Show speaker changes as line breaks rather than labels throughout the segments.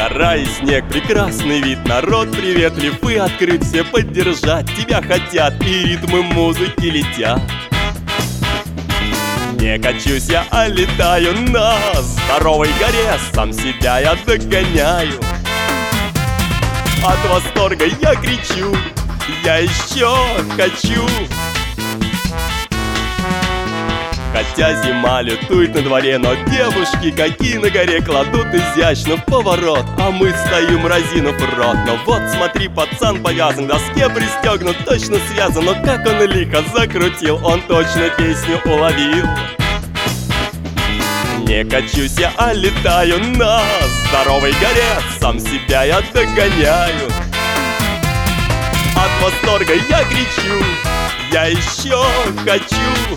Жара и снег, прекрасный вид, народ приветлив и открыт, все поддержать тебя хотят, и ритмы музыки летят. Не качусь я, а летаю на здоровой горе, сам себя я догоняю. От восторга я кричу, я еще хочу. Хотя зима лютует на дворе, но девушки, какие на горе, кладут изящно в поворот, а мы стоим разинув рот. Но вот смотри, пацан повязан, к доске пристегнут, точно связан. Но как он лихо закрутил, он точно песню уловил. Не качусь я, а летаю на здоровой горе, сам себя я догоняю. От восторга я кричу, я еще хочу.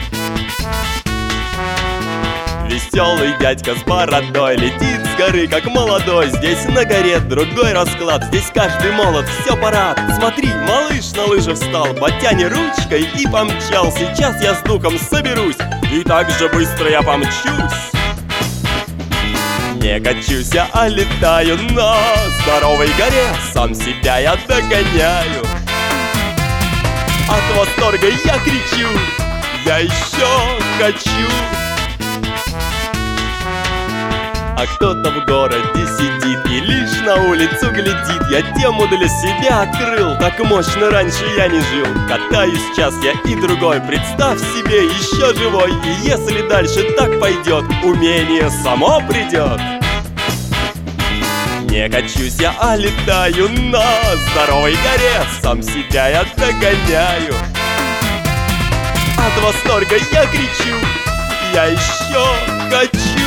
Веселый дядька с бородой летит с горы, как молодой. Здесь на горе другой расклад, здесь каждый молод, все парад. Смотри, малыш на лыжи встал, потяни ручкой и помчал. Сейчас я с духом соберусь, и так же быстро я помчусь. Не качусь я, а летаю на здоровой горе, сам себя я догоняю. От восторга я кричу, я еще хочу. А кто-то в городе сидит и лишь на улицу глядит. Я тему для себя открыл, так мощно раньше я не жил. Катаюсь час я и другой, представь себе, еще живой. И если дальше так пойдет, умение само придет. Не качусь я, а летаю на здоровой горе, сам себя я догоняю. От восторга я кричу, я еще хочу.